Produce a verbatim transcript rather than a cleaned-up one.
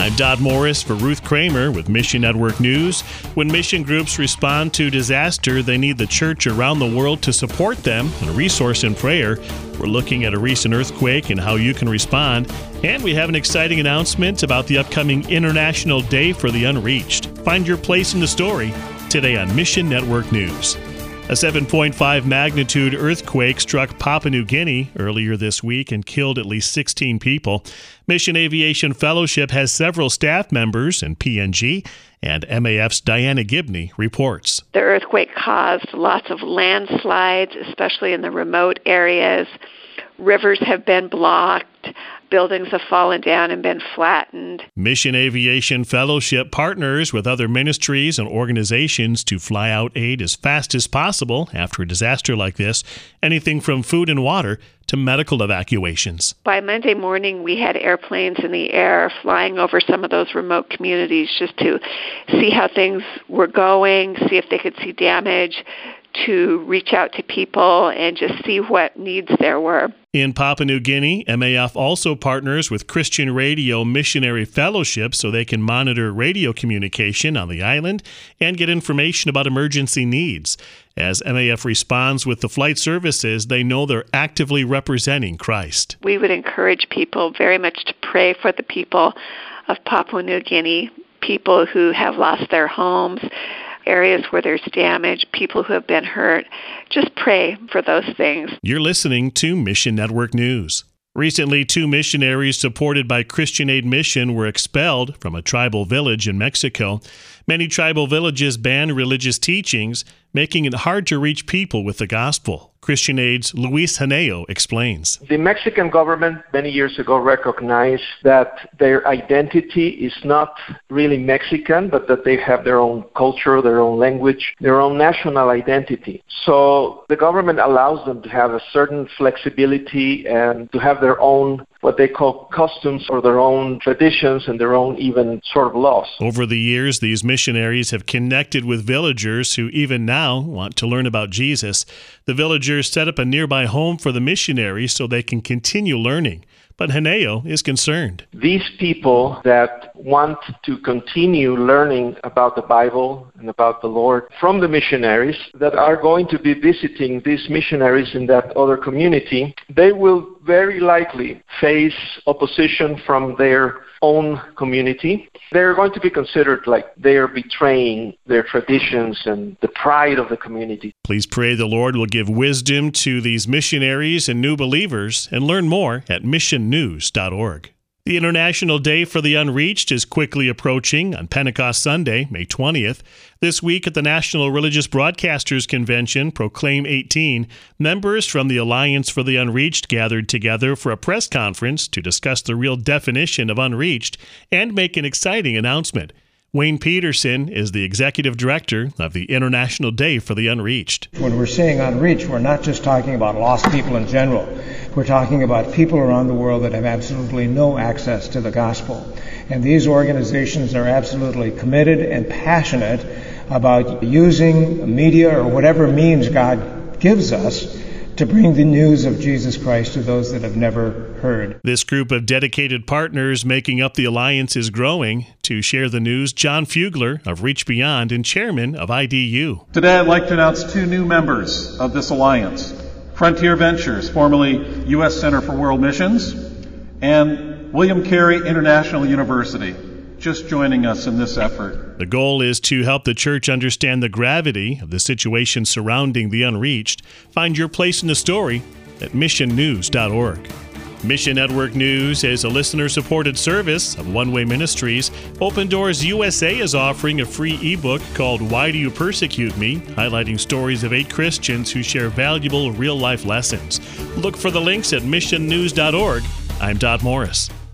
I'm Dodd Morris for Ruth Kramer with Mission Network News. When mission groups respond to disaster, they need the church around the world to support them and a resource in prayer. We're looking at a recent earthquake and how you can respond. And we have an exciting announcement about the upcoming International Day for the Unreached. Find your place in the story today on Mission Network News. A seven point five magnitude earthquake struck Papua New Guinea earlier this week and killed at least sixteen people. Mission Aviation Fellowship has several staff members in P N G, and M A F's Diana Gibney reports. The earthquake caused lots of landslides, especially in the remote areas. Rivers have been blocked. Buildings have fallen down and been flattened. Mission Aviation Fellowship partners with other ministries and organizations to fly out aid as fast as possible after a disaster like this, anything from food and water to medical evacuations. By Monday morning, we had airplanes in the air flying over some of those remote communities just to see how things were going, see if they could see damage, to reach out to people and just see what needs there were. In Papua New Guinea, M A F also partners with Christian Radio Missionary Fellowship so they can monitor radio communication on the island and get information about emergency needs. As M A F responds with the flight services, they know they're actively representing Christ. We would encourage people very much to pray for the people of Papua New Guinea, people who have lost their homes, areas where there's damage, people who have been hurt. Just pray for those things. You're listening to Mission Network News. Recently, two missionaries supported by Christian Aid Mission were expelled from a tribal village in Mexico. Many tribal villages ban religious teachings, making it hard to reach people with the gospel. Christian Aid's Luis Haneo explains. The Mexican government many years ago recognized that their identity is not really Mexican, but that they have their own culture, their own language, their own national identity. So the government allows them to have a certain flexibility and to have their own, what they call customs, or their own traditions and their own even sort of laws. Over the years, these missionaries have connected with villagers who even now want to learn about Jesus. The villagers set up a nearby home for the missionaries so they can continue learning. But Haneo is concerned. These people that want to continue learning about the Bible and about the Lord from the missionaries that are going to be visiting these missionaries in that other community, they will very likely face opposition from their own community. They're going to be considered like they are betraying their traditions and the pride of the community. Please pray the Lord will give wisdom to these missionaries and new believers, and learn more at mission news dot org. The International Day for the Unreached is quickly approaching on Pentecost Sunday, May twentieth. This week at the National Religious Broadcasters Convention, Proclaim eighteen, members from the Alliance for the Unreached gathered together for a press conference to discuss the real definition of unreached and make an exciting announcement. Wayne Peterson is the executive director of the International Day for the Unreached. When we're saying unreached, we're not just talking about lost people in general. We're talking about people around the world that have absolutely no access to the gospel. And these organizations are absolutely committed and passionate about using media or whatever means God gives us to bring the news of Jesus Christ to those that have never heard. This group of dedicated partners making up the Alliance is growing. To share the news, John Fugler of Reach Beyond and chairman of I D U. Today I'd like to announce two new members of this alliance. Frontier Ventures, formerly U S Center for World Missions, and William Carey International University, just joining us in this effort. The goal is to help the church understand the gravity of the situation surrounding the unreached. Find your place in the story at mission news dot org. Mission Network News is a listener-supported service of One Way Ministries. Open Doors U S A is offering a free ebook called Why Do You Persecute Me?, highlighting stories of eight Christians who share valuable real-life lessons. Look for the links at mission news dot org. I'm Dodd Morris.